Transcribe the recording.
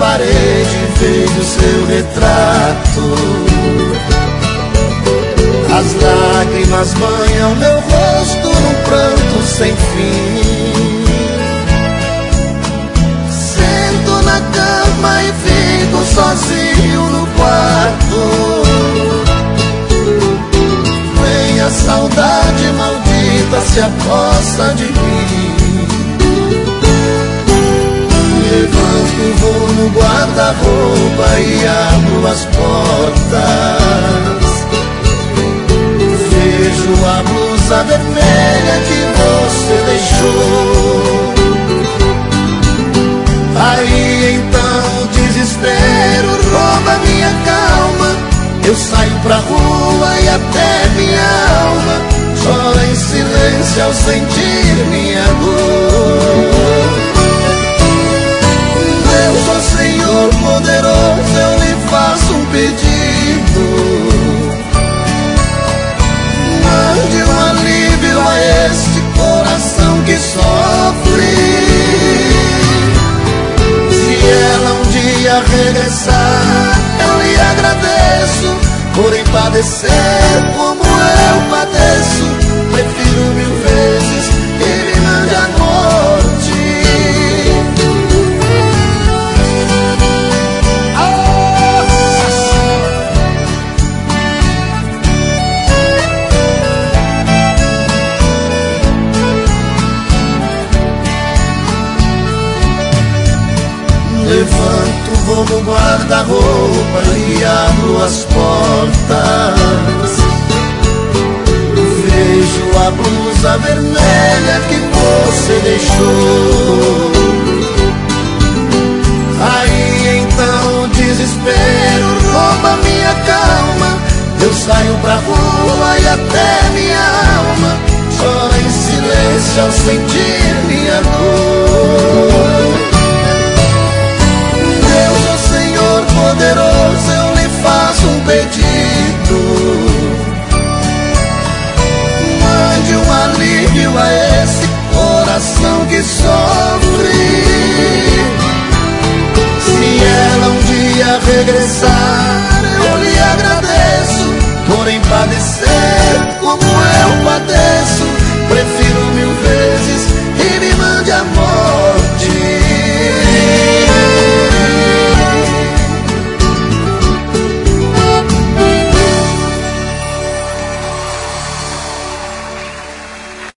parede vejo seu retrato. As lágrimas banham meu rosto num pranto sem fim. Sento na cama e fico sozinho no quarto. Vem a saudade maldita, se aposta de mim. Levanto, vou no guarda-roupa e abro as portas. Vejo a blusa vermelha que você deixou. Aí então o desespero rouba minha calma. Eu saio pra rua e até minha alma chora em silêncio ao sentir minha dor. Deus, ó Senhor poderoso, eu lhe faço um pedido. Mande um alívio a este coração que sofre. Se ela um dia regressar, eu lhe agradeço. Porém padecer como eu padeço, prefiro mil vezes que me mande a morte. Levanto, vou no guarda-roupa e abro as portas. Vejo a blusa vermelha que você deixou. Aí então o desespero rouba minha calma. Eu saio pra rua e até minha alma chora em silêncio ao sentir minha dor. Poderoso, eu lhe faço um pedido. Mande um alívio a esse coração que sofre. Se ela um dia regressar, eu lhe agradeço. Porém padecer como eu padeço, prefiro mil vezes que me